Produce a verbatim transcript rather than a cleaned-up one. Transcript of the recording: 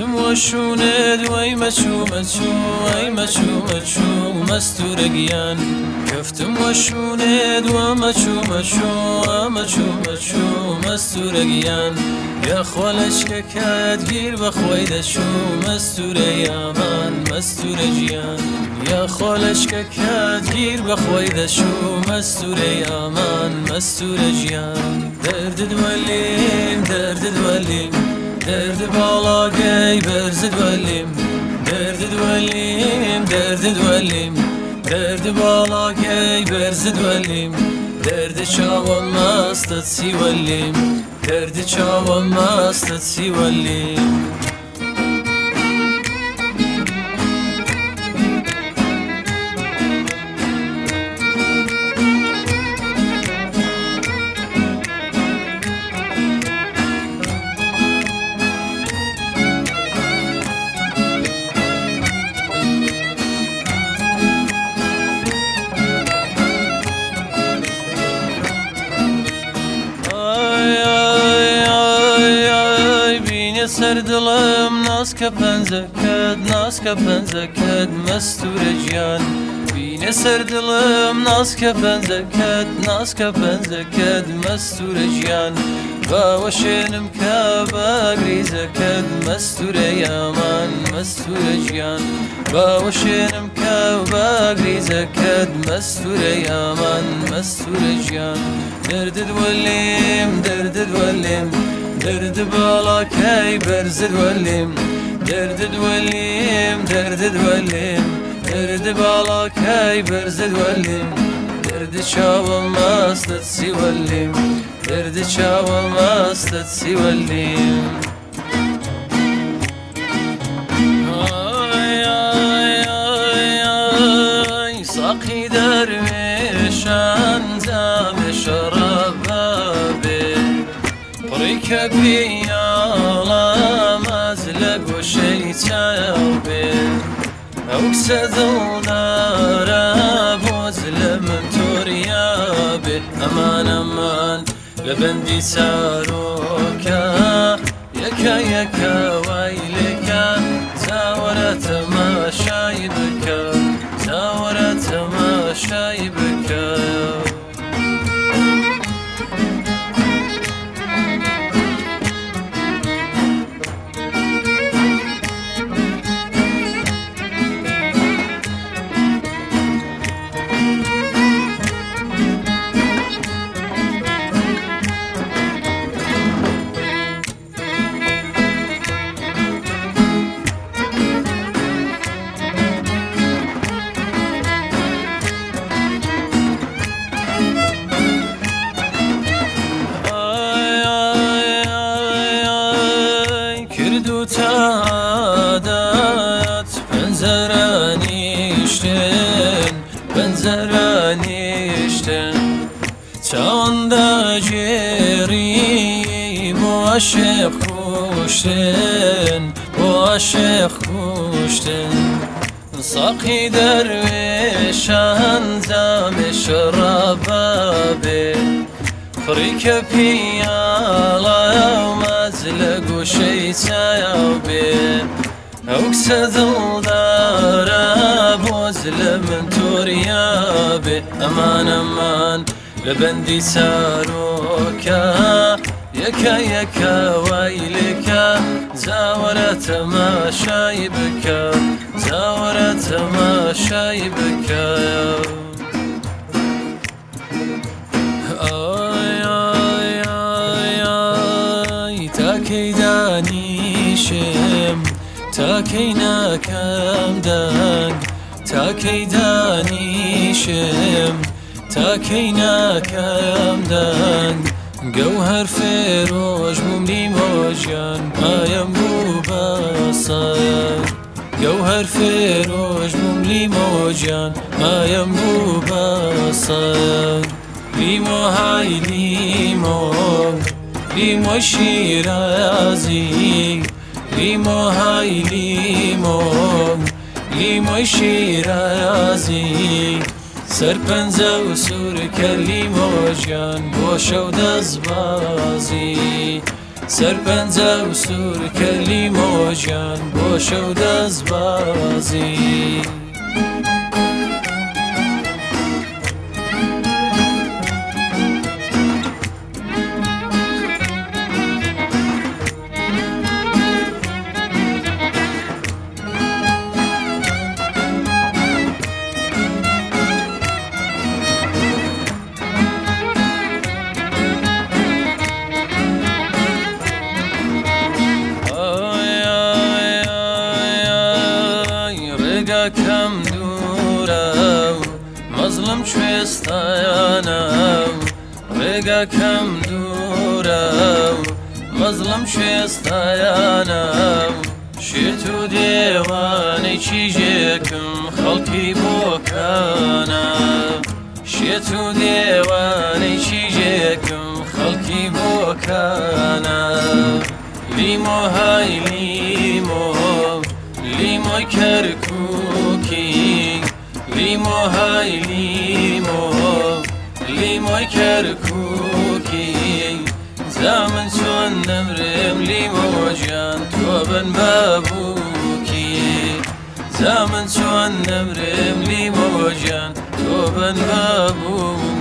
كفتم وشوند وي مچو مچو وي مچو مچو مستور گیان كفتم وشوند ومچو مچو مچو مچو مستور گیان يا خولش كاد گیر بخوي دشو مستور يامان مستور جيان يا خولش كاد گیر بخوي دشو مستور يامان مستور جيان درد دوليم درد دوليم درد بالا گی برز دولیم درد دولیم درد دولیم درد بالا گی برز دولیم درد چاوم ماست سی ولیم درد چاوم ماست سی ولیم سر دلم ناز کپن زکد ناز کپن زکد مستور جیان بین سر دلم ناز کپن زکد ناز کپن زکد مستور جیان باوشنم کباگری زکد مستور یامان مستور جیان باوشنم کباگری زکد مستور یامان مستور جیان درد دولیم درد دولیم درد بالا کی برز دولیم درد دولیم درد دولیم درد بالا کی برز دولیم درد چاوم ماست سی ولیم درد چاوم ماست سی ولیم آی آی آی آی ساقی درویشان زام شراب که بیالم از لگو شیطان بین اوکس دل داره بازلم توریا بی امان امان لبندی ساروکا یکا یکا ویلکا زاورت ما شایبکا زاورت ما شایبکا بنزرانیشتن بنزرانیشتن چاندا جری بو عاشق خوشتن بو عاشق خوشتن ساقی درویشان زام شرابه فریک پیالا مزلگو شیطان اوکس دل داره بازلم توریا بی امان امان لبندی ساروکا یکا یکا ویلکا زاورت ما شایبکا زاورت ما شایبکا آی آی آی آی تاکی دانیشم تاکی ناکم دنگ تاکی دانیشم تاکی ناکم دنگ گوهر فروش بومنی موجان پایم بو باسر گوهر فروش بومنی موجان پایم بو باسر لیمو های لیمو لیمو شیرازی لیمو های لیمو لیمو شیرازی سرپنزه و سور کلیمو جان بوش و دزبازی سەرپەنجە و سوورکە لیمۆژیان بۆ شەو دەستبازی کەم دوورە و مەزڵم کوێستایانە و ڕێگا کەم دوورە و مەزڵم کوێستایانە و شێت و دێوانەی چیژێکم خەڵکی بۆکانە شێت و دێوانەی چیژێکم خەڵکی بۆکانە لیمۆ های لیمۆ لیمۆی کەرکووکی لیمۆ های لیمۆ لیمۆی کەرکووکی زامن چۆن نەمرم لیمۆژیان تۆ بن بابووکی زامن چۆن نەمرم لیمۆژیان تۆ بن بابوو